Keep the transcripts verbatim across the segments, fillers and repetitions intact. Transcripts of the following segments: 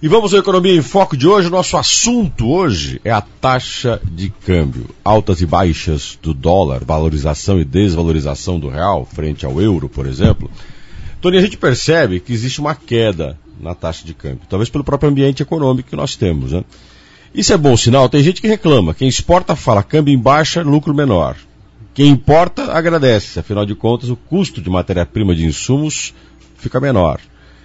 E vamos ao Economia em Foco de hoje. O nosso assunto hoje é a taxa de câmbio. Altas e baixas do dólar, valorização e desvalorização do real frente ao euro, por exemplo. Tony, a gente percebe que existe uma queda na taxa de câmbio, talvez pelo próprio ambiente econômico que nós temos, né? Isso é bom sinal? Tem gente que reclama. Quem exporta fala câmbio em baixa, lucro menor. Quem importa agradece. Afinal de contas, o custo de matéria-prima de insumos fica menor.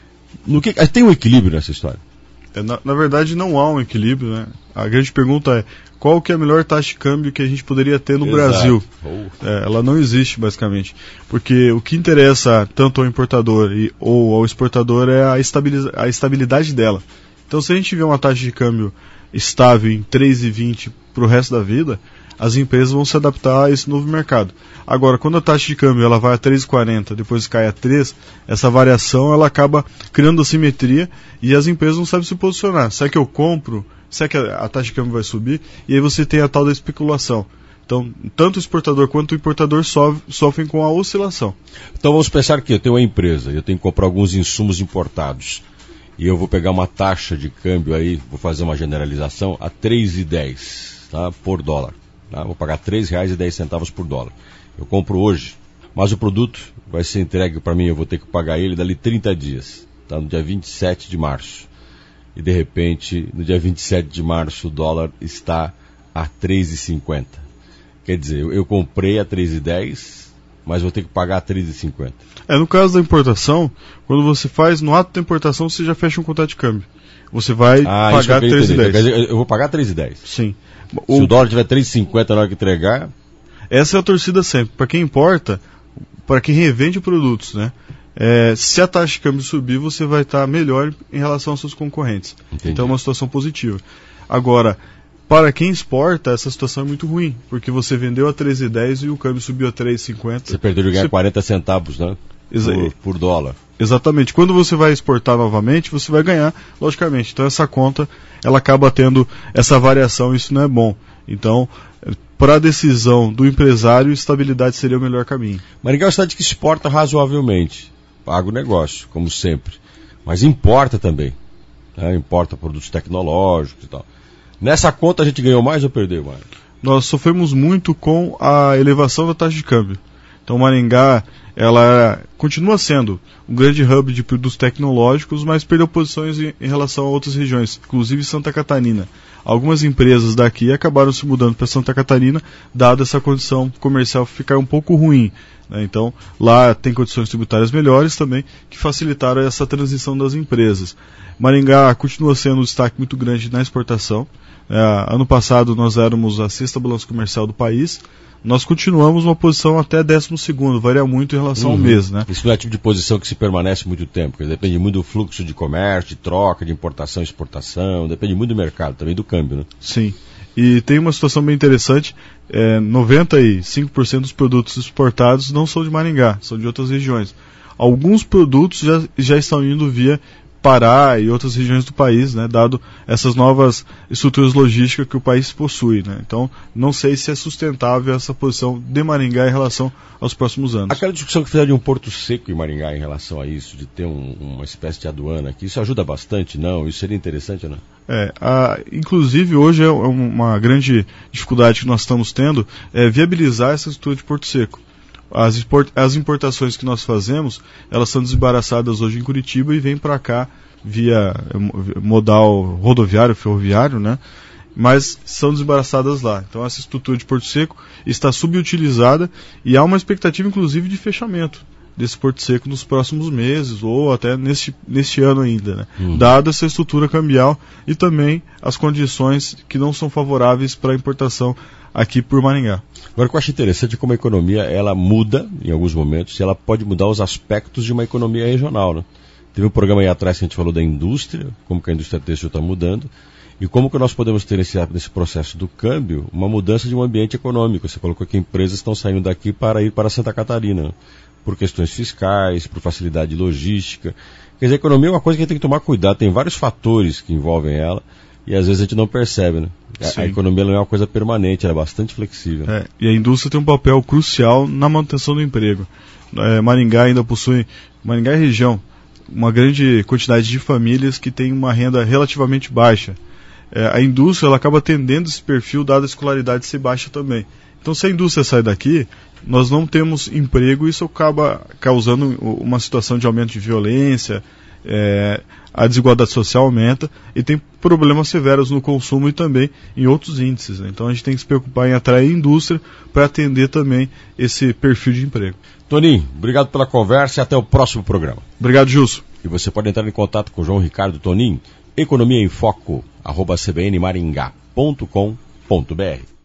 No que, tem um equilíbrio nessa história? Na, na verdade, não há um equilíbrio, né? A grande pergunta é, qual que é a melhor taxa de câmbio que a gente poderia ter no Exato. Brasil? Oh. É, ela não existe, basicamente. Porque o que interessa tanto ao importador e, ou ao exportador é a, estabiliza, a estabilidade dela. Então, se a gente tiver uma taxa de câmbio estável em três vírgula vinte para o resto da vida, as empresas vão se adaptar a esse novo mercado. Agora, quando a taxa de câmbio ela vai a três vírgula quarenta, depois cai a três, essa variação ela acaba criando assimetria e as empresas não sabem se posicionar. Será que eu compro? Será que a, a taxa de câmbio vai subir? E aí você tem a tal da especulação. Então, tanto o exportador quanto o importador sof- sofrem com a oscilação. Então vamos pensar que eu tenho uma empresa, eu tenho que comprar alguns insumos importados. E eu vou pegar uma taxa de câmbio aí, vou fazer uma generalização, a três reais e dez centavos, tá, por dólar. Tá? Vou pagar três reais e dez centavos por dólar. Eu compro hoje, mas o produto vai ser entregue para mim, eu vou ter que pagar ele dali trinta dias, tá? No dia vinte e sete de março. E de repente, no dia vinte e sete de março, o dólar está a três reais e cinquenta centavos. Quer dizer, eu, eu comprei a três reais e dez centavos, mas vou ter que pagar a três reais e cinquenta centavos. É, no caso da importação, quando você faz, no ato da importação, você já fecha um contrato de câmbio. Você vai ah, pagar três reais e dez centavos. Eu, eu vou pagar três reais e dez centavos. Sim. Se o, o dólar tiver três reais e cinquenta centavos na hora que entregar... Essa é a torcida sempre. Para quem importa, para quem revende produtos, né? É, se a taxa de câmbio subir, você vai estar melhor em relação aos seus concorrentes. Entendi. Então é uma situação positiva. Agora, para quem exporta, essa situação é muito ruim, porque você vendeu a três reais e dez centavos e o câmbio subiu a três reais e cinquenta centavos. Você perdeu de ganhar você... quarenta centavos, né? Exa... Por, por dólar. Exatamente. Quando você vai exportar novamente, você vai ganhar, logicamente. Então essa conta, ela acaba tendo essa variação, isso não é bom. Então, para a decisão do empresário, estabilidade seria o melhor caminho. Maringá é uma cidade que exporta razoavelmente, paga o negócio, como sempre, mas importa também, né? Importa produtos tecnológicos e tal. Nessa conta a gente ganhou mais ou perdeu mais? Nós sofremos muito com a elevação da taxa de câmbio. Então Maringá, ela continua sendo um grande hub de produtos tecnológicos, mas perdeu posições em, em relação a outras regiões, inclusive Santa Catarina. Algumas empresas daqui acabaram se mudando para Santa Catarina, dada essa condição comercial ficar um pouco ruim, né? Então, lá tem condições tributárias melhores também, que facilitaram essa transição das empresas. Maringá continua sendo um destaque muito grande na exportação. É, ano passado nós éramos a sexta balança comercial do país. Nós continuamos uma posição até décimo segundo, varia muito em relação uhum. ao mês, né? Isso não é tipo de posição que se permanece muito tempo, porque depende muito do fluxo de comércio, de troca, de importação e exportação, depende muito do mercado, também do câmbio, né? Sim, e tem uma situação bem interessante, é, noventa e cinco por cento dos produtos exportados não são de Maringá, são de outras regiões. Alguns produtos já, já estão indo via Pará e outras regiões do país, né, dado essas novas estruturas logísticas que o país possui, né? Então, não sei se é sustentável essa posição de Maringá em relação aos próximos anos. Aquela discussão que fizeram de um porto seco em Maringá em relação a isso, de ter um, uma espécie de aduana aqui, isso ajuda bastante, não? Isso seria interessante ou não? É, a, inclusive hoje é uma grande dificuldade que nós estamos tendo é viabilizar essa estrutura de porto seco. As, import, as importações que nós fazemos, elas são desembaraçadas hoje em Curitiba e vêm para cá via modal rodoviário, ferroviário, né? Mas são desembaraçadas lá. Então essa estrutura de Porto Seco está subutilizada e há uma expectativa inclusive de fechamento desse Porto Seco nos próximos meses ou até neste, neste ano ainda, né? Uhum. Dada essa estrutura cambial e também as condições que não são favoráveis para a importação aqui por Maringá. Agora, o que eu acho interessante é como a economia, ela muda, em alguns momentos, e ela pode mudar os aspectos de uma economia regional, né? Teve um programa aí atrás que a gente falou da indústria, como que a indústria têxtil está mudando, e como que nós podemos ter nesse, nesse processo do câmbio uma mudança de um ambiente econômico. Você colocou que empresas estão saindo daqui para ir para Santa Catarina, né? Por questões fiscais, por facilidade logística. Quer dizer, a economia é uma coisa que a gente tem que tomar cuidado, tem vários fatores que envolvem ela, e às vezes a gente não percebe, né? A, a economia não é uma coisa permanente, ela é bastante flexível. É, e a indústria tem um papel crucial na manutenção do emprego. É, Maringá ainda possui, Maringá e região, uma grande quantidade de famílias que têm uma renda relativamente baixa. É, a indústria ela acaba atendendo esse perfil, dada a escolaridade ser baixa também. Então, se a indústria sai daqui, nós não temos emprego e isso acaba causando uma situação de aumento de violência, é, a desigualdade social aumenta e tem problemas severos no consumo e também em outros índices, né? Então, a gente tem que se preocupar em atrair a indústria para atender também esse perfil de emprego. Toninho, obrigado pela conversa e até o próximo programa. Obrigado, Gilson. E você pode entrar em contato com o João Ricardo Toninho, economia em foco, arroba c b n maringá ponto com ponto b r.